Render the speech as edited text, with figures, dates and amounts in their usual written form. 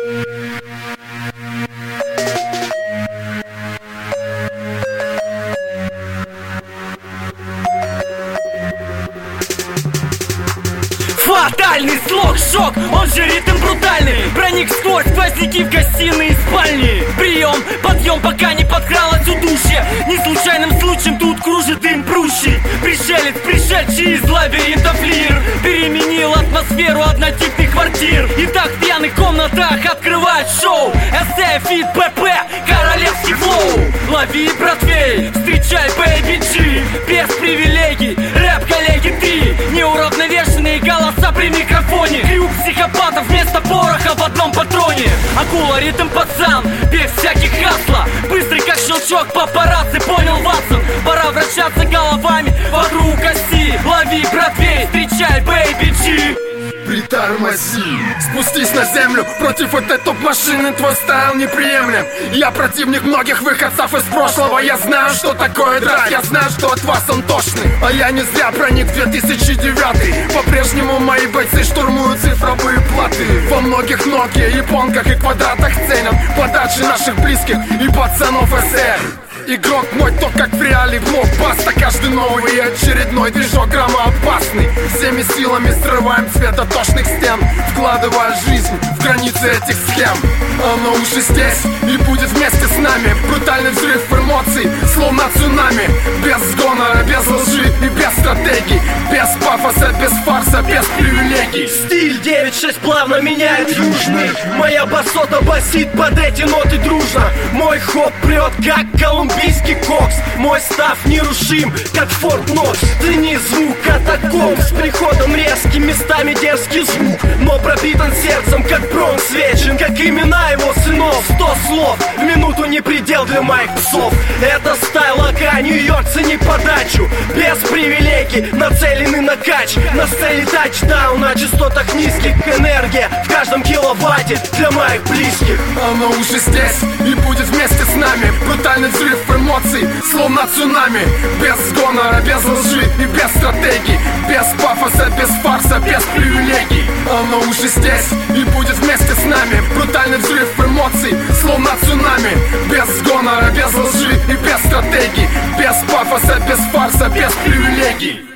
Фатальный слог, шок, он же ритм брутальный. Проник сквозь сквозняки в гостиные и спальни. Прием, подъем, пока не подкралось удушье. Не случайным случаем тут кружит дым прущий. Пришелец, пришедший из лабиринтов лир, переменил атмосферу однотипных квартир. И так в пьяных комнатах открывает шоу эссе, фит, ПП, королевский флоу. Лови, братвей, встречай Baby G. Без привилегий, рэп, коллеги, ты. Неуравновешенные голоса при микрофоне. Крюк психопатов вместо пороха в одном патроне. Акула, ритм, пацан, без всяких хасла. Быстрый как щелчок, папарацци, понял, Ватсон. Пора вращаться головами вокруг оси. Лови, братвей, встречай Baby G. Притормози, спустись на землю. Против этой топ-машины твой стайл неприемлем. Я противник многих выходцев из прошлого. Я знаю, что такое драйв, я знаю, что от вас он тошный. А я не зря проник в 2009. По-прежнему мои бойцы штурмуют цифровые платы. Во многих Nokia, японках и квадратах ценят подачи наших близких и пацанов СССР. Игрок мой, то как в реале блокбаста. Каждый новый и очередной движок громоопасный. Всеми силами срываем цветотошных стен, вкладывая жизнь в границы этих схем. Оно уже здесь и будет вместе с нами. Брутальный взрыв эмоций, словно цунами. Без гонора, без лжи и без стратегий. Без пафоса, без фарса, без привилегий. Стиль 9-6 плавно меняет южный. Моя басота басит под эти ноты дружно. Мой хоп прет, как колумбийский кокс. Мой став нерушим, как Форт Нокс. Цени звук катакомб с приходом резким, местами дерзкий звук, но пропитан сердцем, как Бронкс вечен, как имена его сынов. 100 слов в минуту не предел для моих псов. Это стайл АК, Нью-Йорк, цени подачу. Без привилегий, нацелены на кач. На сцене тачдаун, на частотах низких. Энергия в каждом киловатте для моих близких. Оно уже здесь и будет вместе с нами. Брутальный взрыв эмоций, словно цунами. Без гонора, без лжи и без стратегий. Без пафоса, без фарса, без привилегий. Оно уже здесь и будет вместе с нами. Брутальный взрыв эмоций, словно цунами. Без гонора, без лжи и без стратегий. Без пафоса, без фарса, без привилегий.